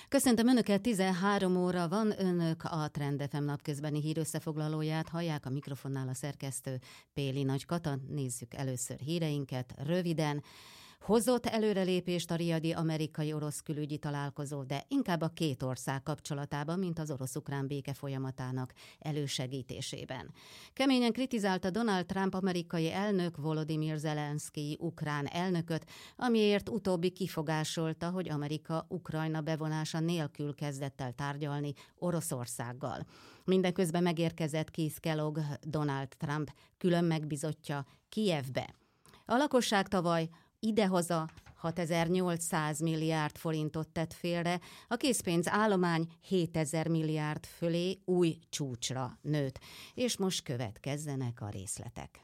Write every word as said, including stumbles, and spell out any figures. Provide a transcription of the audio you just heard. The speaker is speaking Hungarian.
Köszöntöm Önöket, tizenhárom óra van, Önök a Trend ef em napközbeni hírösszefoglalóját hallják, a mikrofonnál a szerkesztő Péli Nagy Kata. Nézzük először híreinket röviden. Hozott előrelépést a riadi amerikai-orosz külügyi találkozó, de inkább a két ország kapcsolatában, mint az orosz-ukrán béke folyamatának elősegítésében. Keményen kritizálta Donald Trump amerikai elnök Volodymyr Zelenszkij ukrán elnököt, amiért utóbbi kifogásolta, hogy Amerika Ukrajna bevonása nélkül kezdett el tárgyalni Oroszországgal. Mindeközben megérkezett Keith Kellogg, Donald Trump külön megbízottja Kijevbe. A lakosság tavaly idehaza hatezer-nyolcszáz milliárd forintot tett félre, a készpénz állomány hétezer milliárd fölé új csúcsra nőtt. És most következzenek a részletek.